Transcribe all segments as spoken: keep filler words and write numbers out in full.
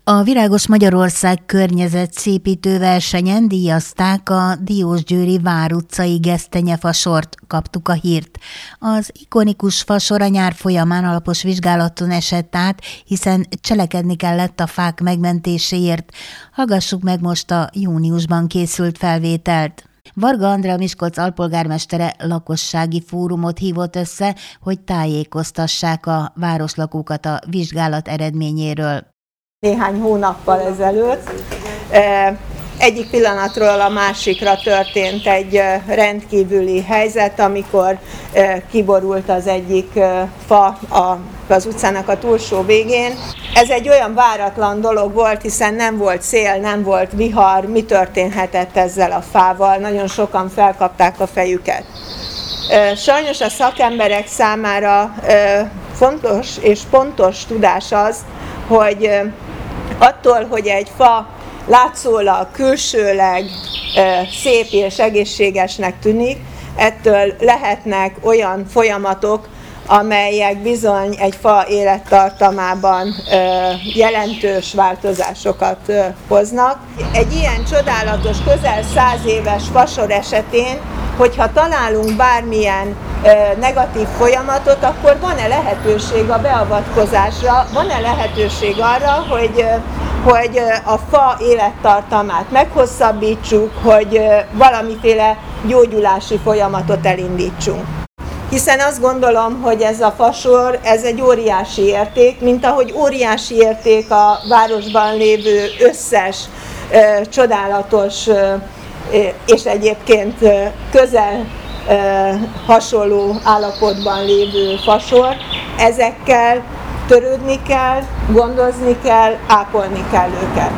A Virágos Magyarország környezetszépítő versenyen díjazták a diósgyőri Vár utcai gesztenyefasort, kaptuk a hírt. Az ikonikus fasor a nyár folyamán alapos vizsgálaton esett át, hiszen cselekedni kellett a fák megmentéséért. Hallgassuk meg most a júniusban készült felvételt. Varga Andrea Miskolc alpolgármestere lakossági fórumot hívott össze, hogy tájékoztassák a városlakókat a vizsgálat eredményéről. Néhány hónappal ezelőtt egyik pillanatról a másikra történt egy rendkívüli helyzet, amikor kiborult az egyik fa az utcának a túlsó végén. Ez egy olyan váratlan dolog volt, hiszen nem volt szél, nem volt vihar, mi történhetett ezzel a fával, nagyon sokan felkapták a fejüket. Sajnos a szakemberek számára fontos és pontos tudás az, hogy attól, hogy egy fa látszólag, külsőleg szép és egészségesnek tűnik, ettől lehetnek olyan folyamatok, amelyek bizony egy fa élettartamában jelentős változásokat hoznak. Egy ilyen csodálatos, közel száz éves fasor esetén, hogyha találunk bármilyen negatív folyamatot, akkor van-e lehetőség a beavatkozásra, van-e lehetőség arra, hogy, hogy a fa élettartamát meghosszabbítsuk, hogy valamiféle gyógyulási folyamatot elindítsunk. Hiszen azt gondolom, hogy ez a fasor, ez egy óriási érték, mint ahogy óriási érték a városban lévő összes csodálatos és egyébként közel hasonló állapotban lévő fasor, ezekkel törődni kell, gondozni kell, ápolni kell őket.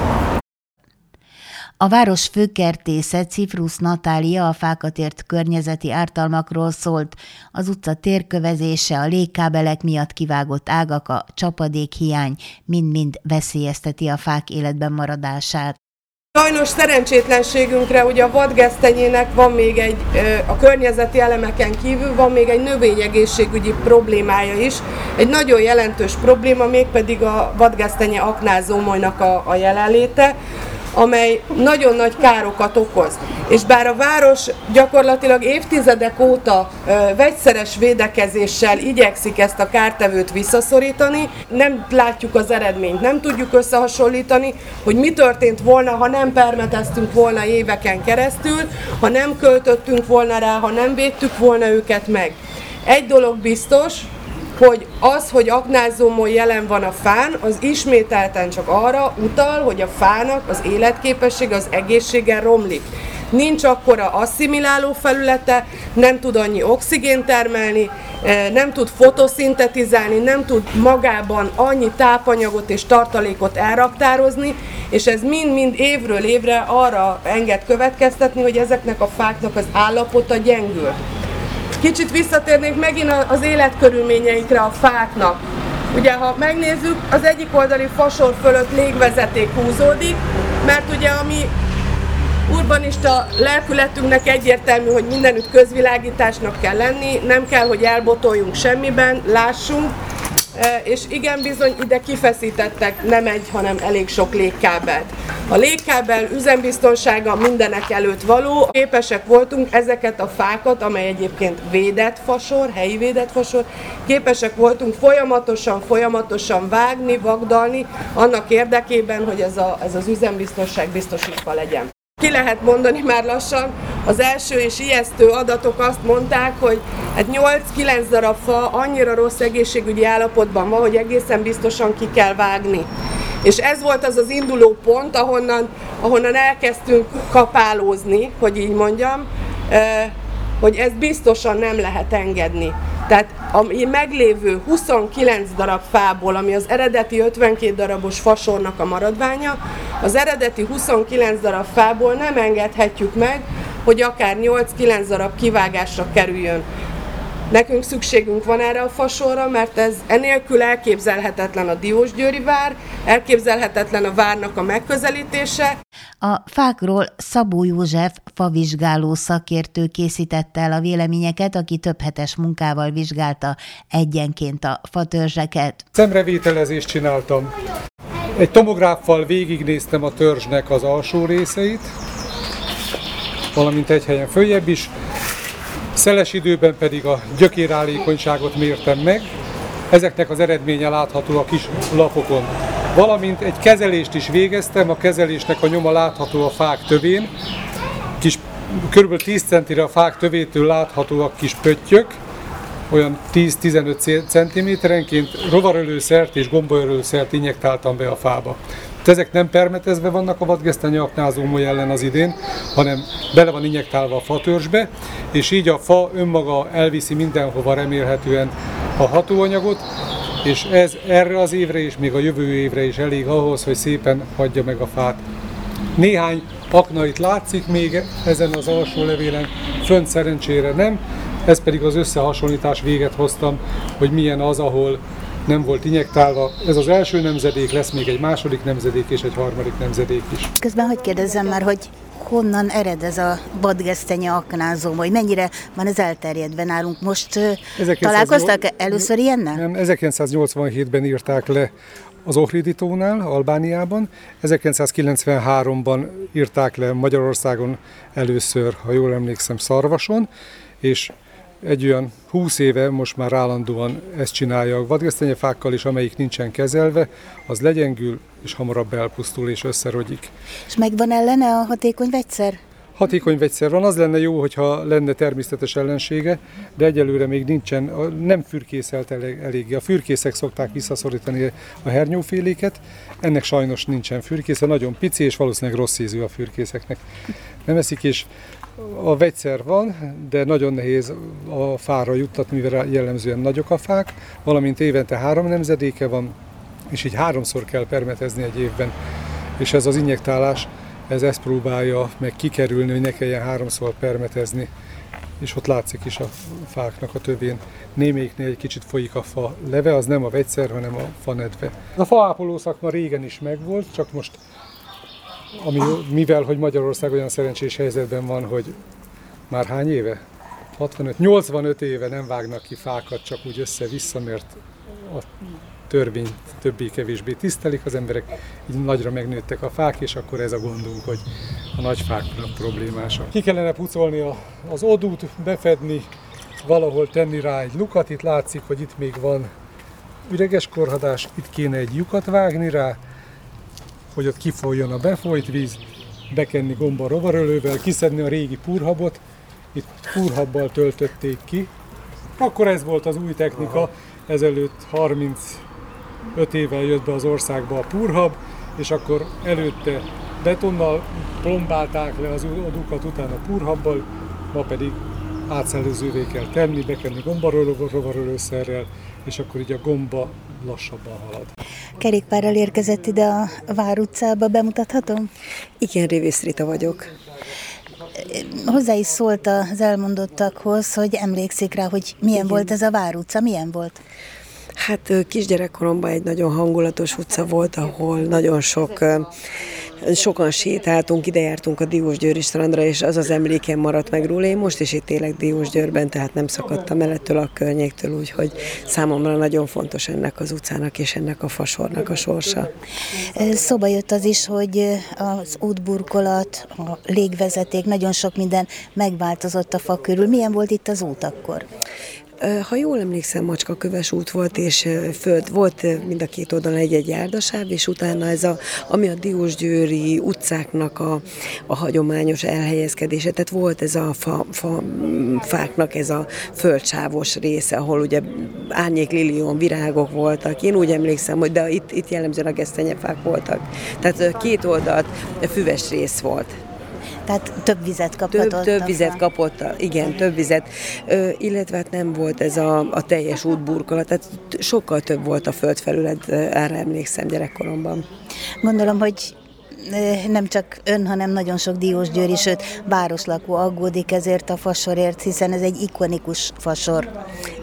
A város főkertésze Cifrusz Natália a fákat ért környezeti ártalmakról szólt. Az utca térkövezése, a légkábelek miatt kivágott ágak, a csapadékhiány mind-mind veszélyezteti a fák életben maradását. Sajnos szerencsétlenségünkre ugye a vadgesztenyének van még egy, a környezeti elemeken kívül van még egy növényegészségügyi problémája is. Egy nagyon jelentős probléma, mégpedig a vadgesztenye aknázómolynak a, a jelenléte, amely nagyon nagy károkat okoz. És bár a város gyakorlatilag évtizedek óta ö, vegyszeres védekezéssel igyekszik ezt a kártevőt visszaszorítani, nem látjuk az eredményt, nem tudjuk összehasonlítani, hogy mi történt volna, ha nem permeteztünk volna éveken keresztül, ha nem költöttünk volna rá, ha nem védtük volna őket meg. Egy dolog biztos, hogy az, hogy aknázómoly jelen van a fán, az ismételten csak arra utal, hogy a fának az életképessége, az egészsége romlik. Nincs akkora asszimiláló felülete, nem tud annyi oxigént termelni, nem tud fotoszintetizálni, nem tud magában annyi tápanyagot és tartalékot elraktározni, és ez mind-mind évről évre arra enged következtetni, hogy ezeknek a fáknak az állapota gyengül. Kicsit visszatérnék megint az életkörülményeikre a fáknak. Ugye, ha megnézzük, az egyik oldali fasor fölött légvezeték húzódik, mert ugye a mi urbanista lelkületünknek egyértelmű, hogy mindenütt közvilágításnak kell lenni, nem kell, hogy elbotoljunk semmiben, lássunk, és igen, bizony ide kifeszítettek nem egy, hanem elég sok légkábelt. A légkábel üzembiztonsága mindenek előtt való. Képesek voltunk ezeket a fákat, amely egyébként védett fasor, helyi védett fasor, képesek voltunk folyamatosan, folyamatosan vágni, vagdalni, annak érdekében, hogy ez, a, ez az üzembiztonság biztosítva legyen. Ki lehet mondani már lassan, az első és ijesztő adatok azt mondták, hogy hát nyolc-kilenc darab fa annyira rossz egészségügyi állapotban van, hogy egészen biztosan ki kell vágni. És ez volt az az induló pont, ahonnan, ahonnan elkezdtünk kapálózni, hogy így mondjam, hogy ezt biztosan nem lehet engedni. Tehát a meglévő huszonkilenc darab fából, ami az eredeti ötvenkét darabos fasornak a maradványa, az eredeti huszonkilenc darab fából nem engedhetjük meg, hogy akár nyolc-kilenc darab kivágásra kerüljön. Nekünk szükségünk van erre a fasorra, mert ez enélkül elképzelhetetlen a diósgyőri vár, elképzelhetetlen a várnak a megközelítése. A fákról Szabó József favizsgáló szakértő készítette el a véleményeket, aki több hetes munkával vizsgálta egyenként a fatörzseket. Szemrevételezést csináltam. Egy tomográffal végignéztem a törzsnek az alsó részeit, valamint egy helyen följebb is. Szeles időben pedig a gyökérállékonyságot mértem meg. Ezeknek az eredménye látható a kis lapokon. Valamint egy kezelést is végeztem, a kezelésnek a nyoma látható a fák tövén. Kis, kb. tíz centire a fák tövétől láthatóak kis pöttyök, olyan tíz-tizenöt centiméterenként rovarölőszert és gombaölőszert injektáltam be a fába. Ezek nem permetezve vannak a vadgesztenye aknázómoly ellen az idén, hanem bele van injektálva a fatörzsbe, és így a fa önmaga elviszi mindenhova remélhetően a hatóanyagot, és ez erre az évre és még a jövő évre is elég ahhoz, hogy szépen hagyja meg a fát. Néhány akna itt látszik még ezen az alsó levélen, fönt szerencsére nem, ez pedig az összehasonlítás véget hoztam, hogy milyen az, ahol nem volt injektálva. Ez az első nemzedék, lesz még egy második nemzedék és egy harmadik nemzedék is. Közben hogy kérdezzem már, hogy honnan ered ez a vadgesztenye aknázó, vagy mennyire van ez elterjedve nálunk? Most találkoztak először ilyennel? Nem, ezerkilencszáznyolcvanhétben írták le az Ohriditónál, Albániában. ezerkilencszázkilencvenháromban írták le Magyarországon először, ha jól emlékszem, Szarvason, és egy olyan húsz éve most már állandóan ezt csinálja a vadgesztenyefákkal is, amelyik nincsen kezelve, az legyengül, és hamarabb elpusztul és összerogyik. És megvan ellene a hatékony vegyszer? Hatékony vegyszer van, az lenne jó, hogyha lenne természetes ellensége, de egyelőre még nincsen, nem fürkészelt eléggé. A fürkészek szokták visszaszorítani a hernyóféléket, ennek sajnos nincsen fürkésze, nagyon pici és valószínűleg rossz ízű a fürkészeknek. Nem eszik, és a vegyszer van, de nagyon nehéz a fára juttatni, mivel jellemzően nagyok a fák, valamint évente három nemzedéke van, és így háromszor kell permetezni egy évben, és ez az injektálás, ez ezt próbálja meg kikerülni, hogy ne kelljen háromszor permetezni, és ott látszik is a fáknak a tövén. Némelyiknél egy kicsit folyik a fa leve, az nem a vegyszer, hanem a fa nedve. A faápoló szakma régen is megvolt, csak most, ami, mivel hogy Magyarország olyan szerencsés helyzetben van, hogy már hány éve? hatvanöt, nyolcvanöt éve nem vágnak ki fákat csak úgy össze-vissza, mert a törvényt többé-kevésbé tisztelik, az emberek így nagyra megnőttek a fák, és akkor ez a gondunk, hogy a nagy fáknak problémásak. Ki kellene pucolni a, az odút, befedni, valahol tenni rá egy lukat, itt látszik, hogy itt még van üreges korhadás, itt kéne egy lyukat vágni rá, hogy ott kifolyjon a befolyt víz, bekenni gomba rovarölővel, kiszedni a régi púrhabot, itt púrhabbal töltötték ki. Akkor ez volt az új technika, ezelőtt harmincöt évvel jött be az országba a púrhab, és akkor előtte betonnal plombálták le az odukat, utána púrhabbal, ma pedig átszellőzővé kell tenni, bekenni gombarovarölőszerrel, és akkor így a gomba lassabban halad. Kerékpárral érkezett ide a Vár utcába, bemutathatom? Igen, Révész Rita vagyok. Hozzá is szólt az elmondottakhoz, hogy emlékszik rá, hogy milyen Igen. volt ez a Vár utca, milyen volt? Hát kisgyerekkoromban egy nagyon hangulatos utca volt, ahol nagyon sok, sokan sétáltunk, ide jártunk a Diósgyőri strandra, és az az emlékem maradt meg róla. Én most is itt élek Diósgyőrben, tehát nem szakadtam el ettől a környéktől, úgyhogy számomra nagyon fontos ennek az utcának és ennek a fasornak a sorsa. Szóba jött az is, hogy az útburkolat, a légvezeték, nagyon sok minden megváltozott a fa körül. Milyen volt itt az út akkor? Ha jól emlékszem, macskaköves út volt, és föld volt mind a két oldalon egy-egy járdasáv, és utána ez a, ami a diósgyőri utcáknak a, a hagyományos elhelyezkedése, tehát volt ez a fa, fa, fáknak ez a földsávos része, ahol ugye árnyéklilion, virágok voltak. Én úgy emlékszem, hogy de itt, itt jellemzően a gesztenyefák voltak. Tehát két oldalt füves rész volt. Tehát több vizet kapott. Több, több vizet kapott, igen, több vizet, Ö, illetve hát nem volt ez a, a teljes útburkolat, tehát sokkal több volt a földfelület, erre emlékszem gyerekkoromban. Gondolom, hogy nem csak ön, hanem nagyon sok diósgyőri, sőt városlakó aggódik ezért a fasorért, hiszen ez egy ikonikus fasor.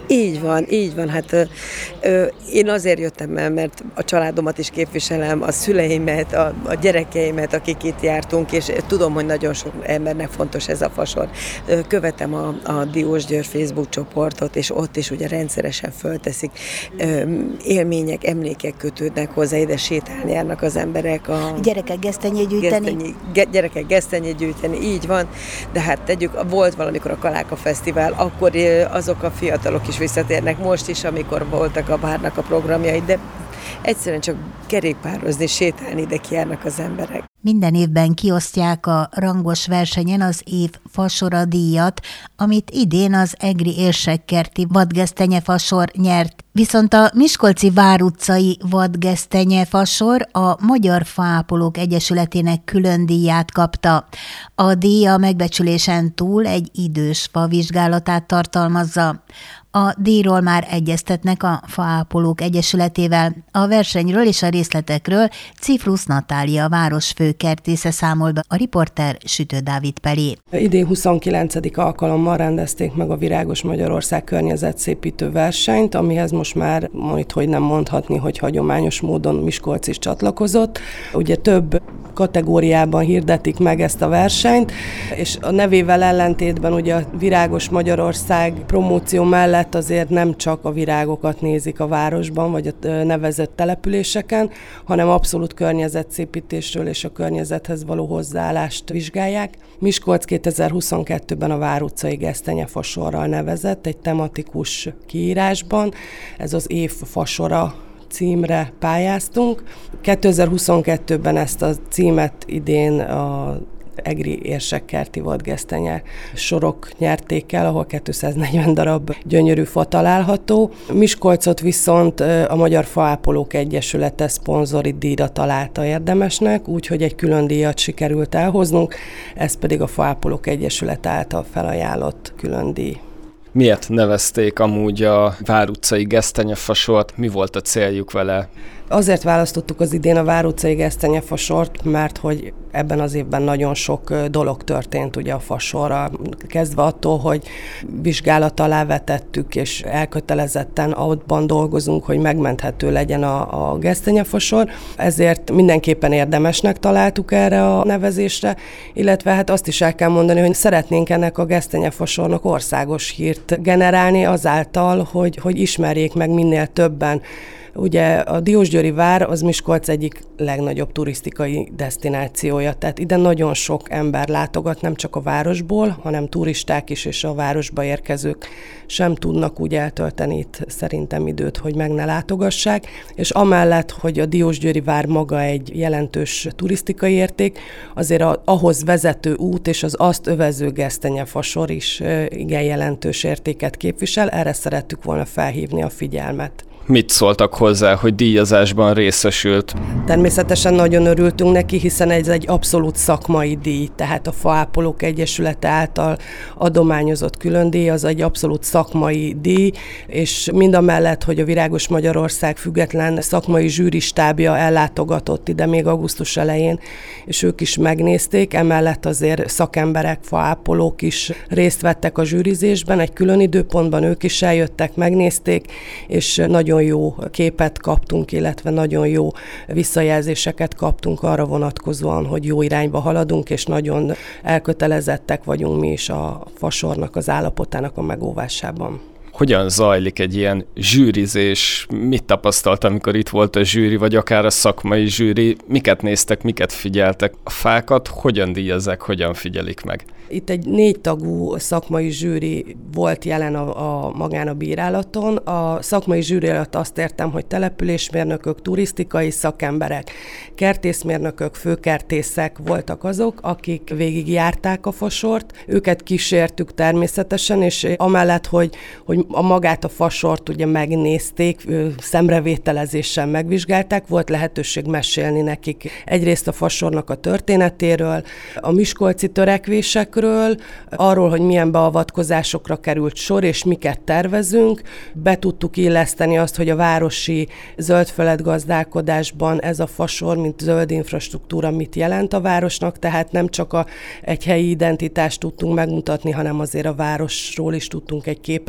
Így van, így van. Hát ö, ö, én azért jöttem el, mert a családomat is képviselem, a szüleimet, a, a gyerekeimet, akik itt jártunk, és tudom, hogy nagyon sok embernek fontos ez a fasor. Ö, követem a, a Diósgyőr Facebook csoportot, és ott is ugye rendszeresen fölteszik. Ö, élmények, emlékek kötődnek hozzá, ide sétálni járnak az emberek. A Gyerekek gesztenyét gyűjteni. Gesztenyi, ge, gyerekek gesztenyét gyűjteni, így van. De hát tegyük, volt valamikor a Kaláka Fesztivál, akkor azok a fiatalok is visszatérnek most is, amikor voltak a várnak a programjai, de egyszerűen csak kerékpározni, sétálni ide kijárnak az emberek. Minden évben kiosztják a rangos versenyen az év fasora díjat, amit idén az egri érsekkerti vadgesztenyefasor nyert. Viszont a miskolci várutcai vadgesztenyefasor a Magyar Faápolók Egyesületének külön díját kapta. A díj a megbecsülésen túl egy idős fa vizsgálatát tartalmazza. A díjról már egyeztetnek a Faápolók Egyesületével. A versenyről és a részletekről Cifrusz Natália városfőkertésze számol be, a riporter Sütő Dávid Pelé. Idén huszonkilencedik alkalommal rendezték meg a Virágos Magyarország környezetszépítő versenyt, amihez most már majd hogy nem mondhatni, hogy hagyományos módon Miskolc is csatlakozott. Ugye több kategóriában hirdetik meg ezt a versenyt, és a nevével ellentétben ugye a Virágos Magyarország promóció mellett azért nem csak a virágokat nézik a városban, vagy a nevezett településeken, hanem abszolút környezetszépítésről és a környezethez való hozzáállást vizsgálják. Miskolc kétezer-huszonkettőben a Vár utcai gesztenyefasorral nevezett egy tematikus kiírásban, ez az év fasora címre pályáztunk. kétezer-huszonkettőben ezt a címet idén a egri érsekkerti vadgesztenye sorok nyerték el, ahol kétszáznegyven darab gyönyörű fa található. Miskolcot viszont a Magyar Faápolók Egyesülete szponzori díjra találta érdemesnek, úgyhogy egy külön díjat sikerült elhoznunk, ez pedig a Faápolók Egyesület által felajánlott külön díj. Miért nevezték amúgy a Vár utcai gesztenyefasort? Mi volt a céljuk vele? Azért választottuk az idén a Vár utcai gesztenyefasort, mert hogy ebben az évben nagyon sok dolog történt ugye a fasorra, kezdve attól, hogy vizsgálat alá vetettük, és elkötelezetten abban dolgozunk, hogy megmenthető legyen a, a gesztenyefasor, ezért mindenképpen érdemesnek találtuk erre a nevezésre, illetve hát azt is el kell mondani, hogy szeretnénk ennek a gesztenyefasornak országos hírt generálni azáltal, hogy, hogy ismerjék meg minél többen. Ugye a Diósgyőri vár az Miskolc egyik legnagyobb turisztikai desztinációja, tehát ide nagyon sok ember látogat, nem csak a városból, hanem turisták is, és a városba érkezők sem tudnak úgy eltölteni itt szerintem időt, hogy meg ne látogassák, és amellett, hogy a Diósgyőri vár maga egy jelentős turisztikai érték, azért a, ahhoz vezető út és az azt övező gesztenyefasor is igen jelentős értéket képvisel, erre szerettük volna felhívni a figyelmet. Mit szóltak hozzá, hogy díjazásban részesült? Természetesen nagyon örültünk neki, hiszen ez egy abszolút szakmai díj, tehát a Faápolók Egyesülete által adományozott külön díj, az egy abszolút szakmai díj, és mindamellett, hogy a Virágos Magyarország független szakmai zsűristábja ellátogatott ide még augusztus elején, és ők is megnézték, emellett azért szakemberek, faápolók is részt vettek a zsűrizésben, egy külön időpontban ők is eljöttek, megnézték, és nagyon jó képet kaptunk, illetve nagyon jó visszajelzéseket kaptunk arra vonatkozóan, hogy jó irányba haladunk, és nagyon elkötelezettek vagyunk mi is a fasornak, az állapotának a megóvásában. Hogyan zajlik egy ilyen zsűrizés? Mit tapasztalt, amikor itt volt a zsűri, vagy akár a szakmai zsűri? Miket néztek, miket figyeltek? A fákat hogyan díjazzák, hogyan figyelik meg? Itt egy négy tagú szakmai zsűri volt jelen a, a magán a bírálaton. A szakmai zsűri alatt azt értem, hogy településmérnökök, turisztikai szakemberek, kertészmérnökök, főkertészek voltak azok, akik végigjárták a fasort. Őket kísértük természetesen, és amellett, hogy, hogy a magát a fasort ugye megnézték, szemrevételezéssel megvizsgálták, volt lehetőség mesélni nekik egyrészt a fasornak a történetéről, a miskolci törekvésekről, arról, hogy milyen beavatkozásokra került sor, és miket tervezünk. Be tudtuk illeszteni azt, hogy a városi zöldfeled gazdálkodásban ez a fasor, mint zöld infrastruktúra mit jelent a városnak, tehát nem csak a, egy helyi identitást tudtunk megmutatni, hanem azért a városról is tudtunk egy képet adni.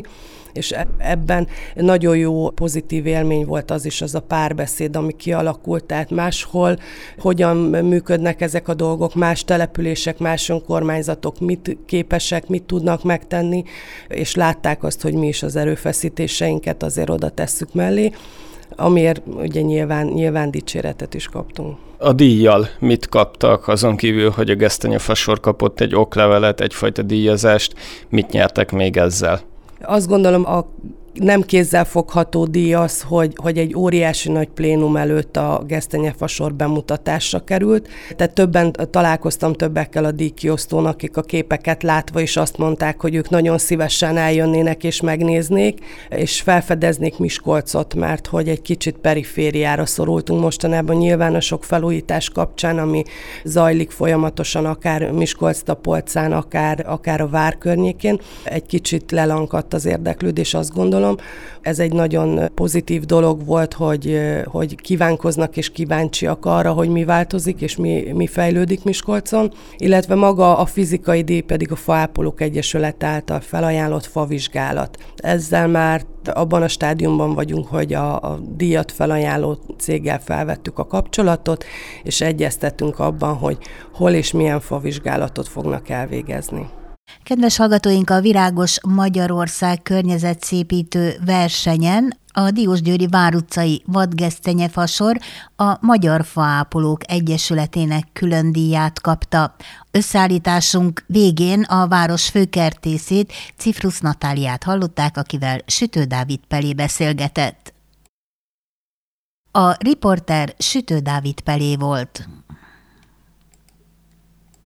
és ebben nagyon jó pozitív élmény volt az is, az a párbeszéd, ami kialakult, tehát máshol hogyan működnek ezek a dolgok, más települések, más önkormányzatok mit képesek, mit tudnak megtenni, és látták azt, hogy mi is az erőfeszítéseinket azért oda tesszük mellé, amiért ugye nyilván, nyilván dicséretet is kaptunk. A díjjal mit kaptak, azon kívül, hogy a gesztenyefasor kapott egy oklevelet, egyfajta díjazást, mit nyertek még ezzel? Azt gondolom, a nem kézzelfogható díj az, hogy, hogy egy óriási nagy plénum előtt a gesztenyefasor bemutatásra került. Tehát többen találkoztam többekkel a díjkiosztón, akik a képeket látva is azt mondták, hogy ők nagyon szívesen eljönnének és megnéznék, és felfedeznék Miskolcot, mert hogy egy kicsit perifériára szorultunk mostanában nyilván a sok felújítás kapcsán, ami zajlik folyamatosan, akár Miskolc-Tapolcán, akár, akár a vár környékén. Egy kicsit lelankadt az érdeklődés, azt gondolom. Ez egy nagyon pozitív dolog volt, hogy, hogy kívánkoznak és kíváncsiak arra, hogy mi változik és mi, mi fejlődik Miskolcon, illetve maga a fizikai díj pedig a Faápolók Egyesület által felajánlott favizsgálat. Ezzel már abban a stádiumban vagyunk, hogy a, a díjat felajánló céggel felvettük a kapcsolatot, és egyeztettünk abban, hogy hol és milyen favizsgálatot fognak elvégezni. Kedves hallgatóink, a Virágos Magyarország környezetszépítő versenyen a Diósgyőri Vár utcai vadgesztenyefasor a Magyar Faápolók Egyesületének külön díját kapta. Összeállításunk végén a város főkertészét, Cifrusz Natáliát hallották, akivel Sütő Dávid Pelé beszélgetett. A riporter Sütő Dávid Pelé volt.